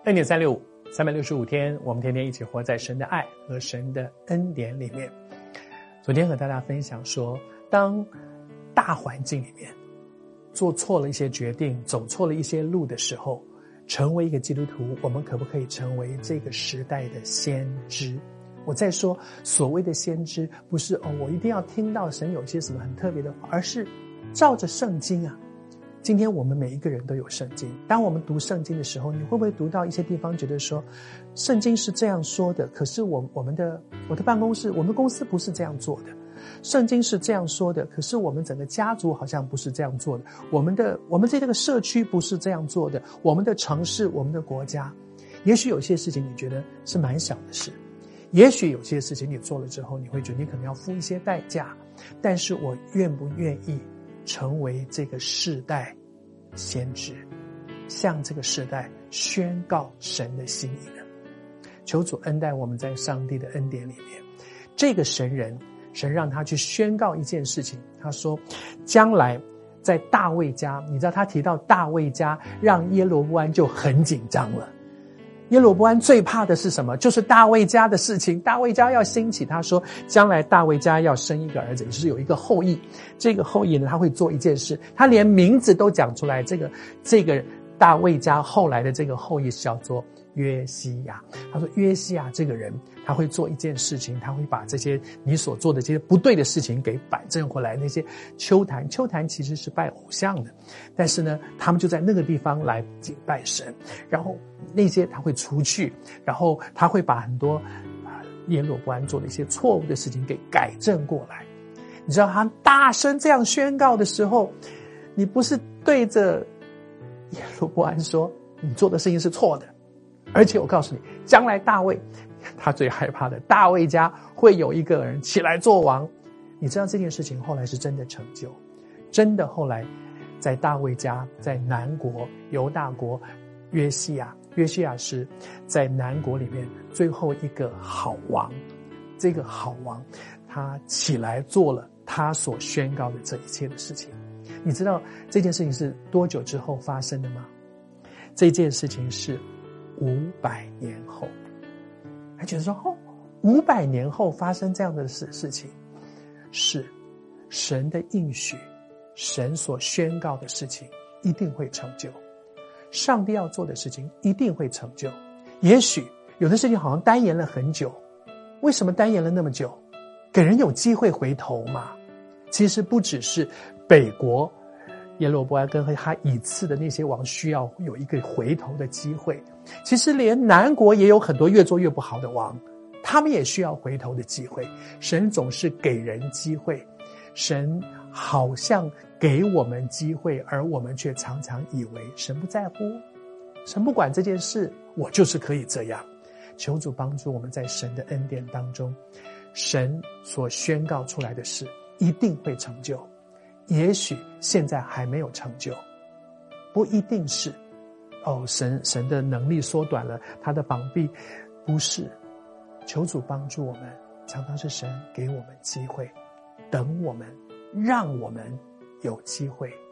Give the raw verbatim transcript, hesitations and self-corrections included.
恩典三六五，三百六十五天，我们天天一起活在神的爱和神的恩典里面。昨天和大家分享说，当大环境里面做错了一些决定，走错了一些路的时候，成为一个基督徒，我们可不可以成为这个时代的先知？我在说所谓的先知，不是哦，我一定要听到神有些什么很特别的话，而是照着圣经啊。今天我们每一个人都有圣经，当我们读圣经的时候，你会不会读到一些地方觉得说，圣经是这样说的，可是我我们的我的办公室，我们公司不是这样做的。圣经是这样说的，可是我们整个家族好像不是这样做的，我们的我们这个社区不是这样做的，我们的城市，我们的国家，也许有些事情你觉得是蛮小的事，也许有些事情你做了之后，你会觉得你可能要付一些代价，但是我愿不愿意成为这个世代先知，向这个世代宣告神的心意呢？求主恩待我们在上帝的恩典里面，这个神人，神让他去宣告一件事情，他说将来在大卫家，你知道他提到大卫家，让耶罗波安就很紧张了。耶罗波安最怕的是什么？就是大卫家的事情，大卫家要兴起，他说将来大卫家要生一个儿子，也就是有一个后裔，这个后裔呢，他会做一件事，他连名字都讲出来，这个这个大卫家后来的这个后裔是叫做约西亚。他说约西亚这个人，他会做一件事情，他会把这些你所做的这些不对的事情给摆正回来。那些丘坛，丘坛其实是拜偶像的，但是呢他们就在那个地方来敬拜神，然后那些他会除去，然后他会把很多耶罗波安做的一些错误的事情给改正过来。你知道他大声这样宣告的时候，你不是对着耶罗波安说你做的事情是错的，而且我告诉你，将来大卫他最害怕的，大卫家会有一个人起来做王。你知道这件事情后来是真的成就，真的后来在大卫家，在南国犹大国，约西亚约西亚是在南国里面最后一个好王，这个好王他起来做了他所宣告的这一切的事情。你知道这件事情是多久之后发生的吗？这件事情是五百年后。还觉得说哦，五百年后发生这样的事事情，是神的应许，神所宣告的事情一定会成就，上帝要做的事情一定会成就。也许有的事情好像耽延了很久，为什么耽延了那么久？给人有机会回头嘛。其实不只是北国耶罗波安跟他以次的那些王需要有一个回头的机会，其实连南国也有很多越做越不好的王，他们也需要回头的机会。神总是给人机会，神好像给我们机会，而我们却常常以为神不在乎，神不管这件事，我就是可以这样。求主帮助我们在神的恩典当中，神所宣告出来的事一定会成就，也许现在还没有成就，不一定是哦，神神的能力缩短了，他的膀臂，不是。求主帮助我们，常常是神给我们机会，等我们，让我们有机会